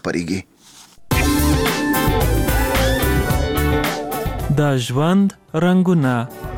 خپرېږي. د ژوند رنګونه.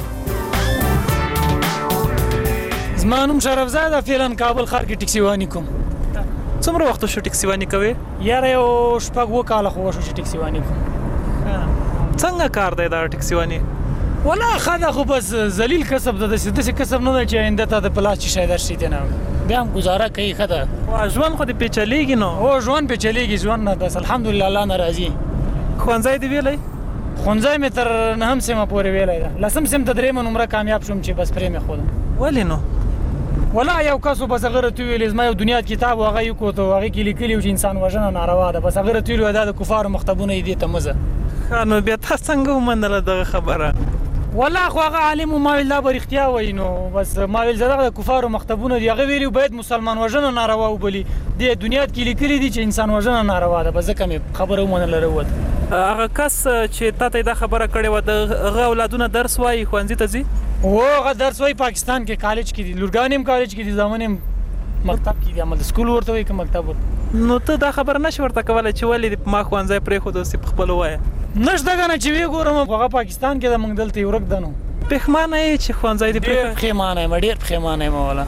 زما نوم شرفزاده، فعلا کابل ښار کې ټکسیواني کوم. څومره وخت شو ټکسیواني کوې؟ یاره یو 6 کاله خو وشو چې ټکسیواني کوم. څنګه کار دی دا ټکسیواني؟ والله ښه ده، خو بس ذلیل کسب ده، داسې کسب نه ده چې آینده ته د پلاس چې شاید درشي دی نه بیا هم ګزاره کوي. ښه ده. ژوند خو دې پیچلیږي نو؟ هو ژوند پیچلیږي، ژوند نه بس الحمدلله الله نه راضي. ښوونځی دې ویلی؟ ښوونځی مې تر 9 سیمه پورې ویلی ده، 10 سیم ته 3 نمره کامیاب شوم چې بس پرې مې ښودم. ولې نو؟ والله یو کس بس هغه راته ویلې زما یو دنیا کتاب و هغه یې وکوت، هغې کې لیکلي و چې انسان وژنه ناروا ده، بس هغه راته ویلي دا د کفارو مکتبونه یې دې ته مه ځه. ښه نو بیا تا څنګه ومنله دغه خبره؟ والله خو هغه عالم ما ویل دا به رښتیا وایي، نو بس ما ویل زه دغه د کفارو مکتبونه دي، هغه ویلي باید مسلمان وژنه ناروا وبولي، دې دنیا کې لیکلي دي چې انسان وژنه ناروا ده، بس ځکه مې خبره ومنله راووت. هغه کس چې تا ته دا خبره کړې وه د هغه اولادونه درس وایي، ښوونځي ته ځي؟ هو هغه درس وایي پاکستان کې کالج کې دي، لورګان هم کالج کې دي، زامن هم مکتب کې دي، عمل سکول ورته وایي که مکتب ورته. نو ته دا خبره نشې ورته کولی چې ولې ما ښوونځی پرېښود اوس یې په خپلو وایه؟ نشته که نه چې ویې ګورم هغه پاکستان کې ده، موږ دلته یې ورک ده. نو پښیمانه یې چې ښوونځی دې ډېر پښیمانه یم، ډېر پښیمانه یم والله.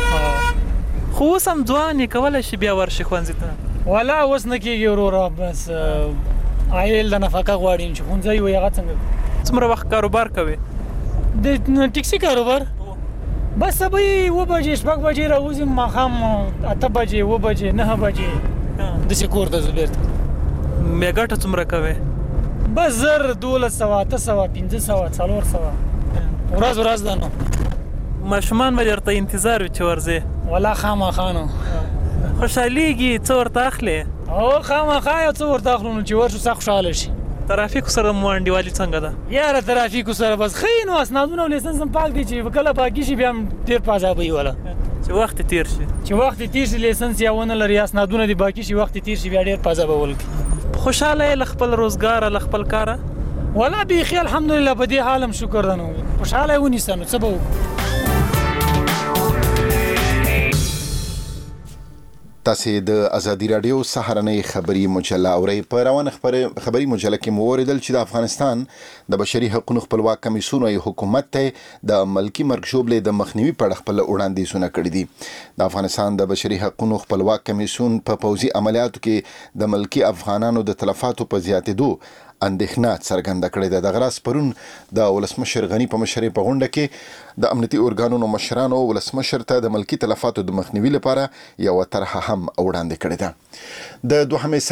خو اوس هم ځوان یې، کولی شي بیا ورشي ښوونځي ته؟ والله اوس نه کېږي وروره، بس عایل د نفقه غواړي چې ښوونځی وایي هغه څنګه. څومره وخت کاروبار کوې؟ د ټکسي کاروبار بس سبا یې 7 بجې 6 بجې راوځم، ماښام 8 بجې 7 بجې 9 بجې داسې کور ته ځو بېرته. بیا ګټه څومره کوې؟ بس 1000 1200 800 500 400 ورځ ده. نو ماشومان به درته انتظار وي چې ورځې؟ والله خامخا نو خوشحالېږي څه ورته اخلې؟ هو خامخا یو څه ورته اخلو، نو چې ورشو سخت خوشحاله شي. ترافیکو سره مو انډیوالي څنګه ده؟ یاره ترافیکو سره بس ښه نو، اسنادونه او لیسنس هم پاک دی، چې کله پاکي شي بیا هم ډېر په عذابوي والا چې وخت تیر شي. چې وخت تیر شي لیسنس یا ونه لري اسنادونه دې باقي شي، وخت تیر شي بیا ډېر په عذابول کوي. خوشحاله یې له خپل روزګاره له خپل کاره؟ والله بیخي الحمدلله په دې حال هم شکر ده، نو خوشحاله یې ونیسه نو څه به وکړو. تاسې د ازادي راډیو سهارنۍ خبري مجله اورئ. په روانه خبري مجله کې مو اوریدل چې د افغانستان د بشري حقوقو خپلواک کمیسیون او حکومت ته د ملکی مرګ ژوبلې د مخنیوي په اړه خپل وړاندیزونه کړي دي. د افغانستان د بشري حقوقو خپلواک کمیسیون په پوځي عملیاتو کې د ملکی افغانانو د تلفاتو په زیاتېدو اندېښنه څرګنده کړې ده. د غراس پرون د ولسمشر غنی په مشرۍ په غونډه کې د امنیتي ارګانونو مشرانو ولسمشر ته د ملکی تلفاتو د مخنیوي لپاره یو طرحه هم وړاندې کړې ده. د 2